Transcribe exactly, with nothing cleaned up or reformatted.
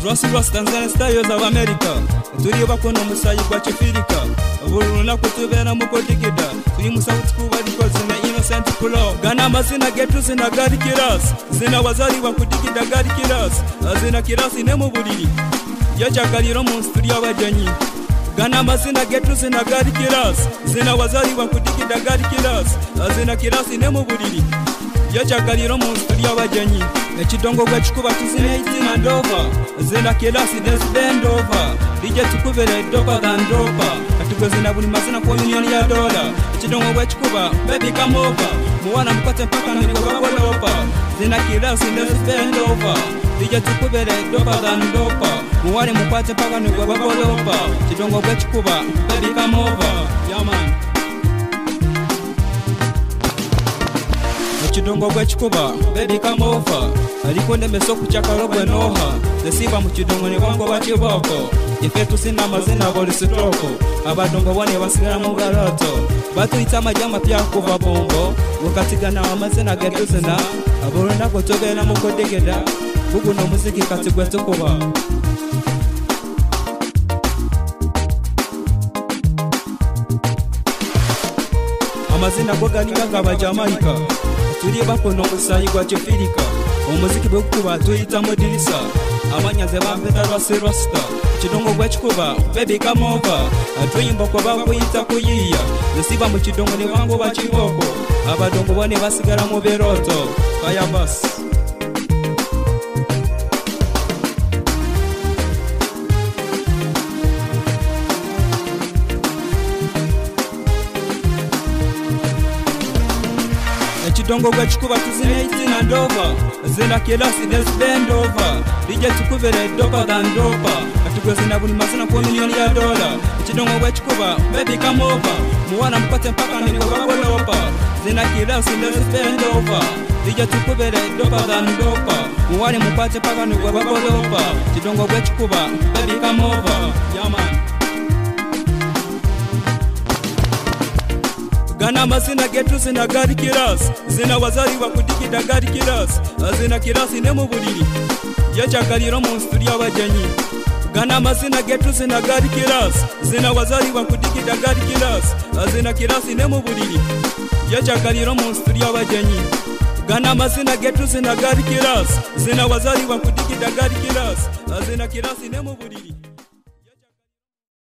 Rosi Rosi Tanzania Styles of America. Turi bakono musayi kwa chifirika. Buruna kutubera mukodigida. Turi musauti kuba dikoze na innocent pulo. Gana mazina getu zina gari kiras. Zina wazari wa kudigida gari kiras. Zina kirasi ne mu buriri. Yajagaliro mu studio abajanyi. Gana mazina getu zina gari kiras. Zina wazari wa kudigida gari kiras. Zina kirasi ne mu buriri. Yajagaliro mu studio abajanyi. Ekidongo gwa chikuba tuzine itina ndova. Zina kirasi des bend over. D J tukubere dopa than dopa. Atugo zina buli mazina kwa milioni ya dola. Ekidongo gwa chikuba baby come over. Muwana mkate mpaka na kwa bolopa. Zina kirasi des bend over. D J tukubere dopa than dopa. Muwane mkwate mpaka na kwa bolopa. Ekidongo gwa chikuba baby come over. Yeah man. Chidongo gwa chikuba baby come over. Aliko nemeso kuchaka robo noha. Nesiba mu chidongo ne wango bachiboko. Ifetu sina mazina boli sitoko. Abadongo bone basigara mu garoto. Batu itama jama pya kuva bombo. Wakati gana amazina getu sina. Aborona kutobera mu kodegeda. Bugu no muziki katigwe tukuba. Amazina goga ninga ba Jamaica. Turi bakono musayi gwa chifirika. Umuziki bwo kuba tuyita modirisa. Abanyaze bampeta Rosi Rosta. Chidongo gwa chikuba baby come over. Atuyimba kwa bakuyita kuyiya. Nesiba mu chidongo ne wango bachiboko. Abadongo bone basigara mu beroto. Kaya bas. Chidongo gwa chikuba tuzine itina ndova. Zina kirasi des bend over. D J tukubere dopa than dopa. Atugo zina buli mazina kwa milioni ya dola. Chidongo gwa chikuba baby come over. Muwana mkwate mpaka na kwa bolopa. Zina kirasi des bend over. D J tukubere dopa than dopa. Muwane mkwate mpaka na kwa bolopa. Chidongo gwa chikuba baby come over. Yeah man. Gana mazina getu zina gari kiras. Zina wazari wa kudigida gari kiras. Zina kirasi ne mu buriri. Yajagaliro mu studio abajanyi. Gana mazina getu zina gari kiras. Zina wazari wa kudigida gari kiras. Zina kirasi ne mu buriri. Yajagaliro mu studio abajanyi. Gana mazina getu zina gari kiras. Zina wazari wa kudigida gari kiras. Zina kirasi ne mu buriri.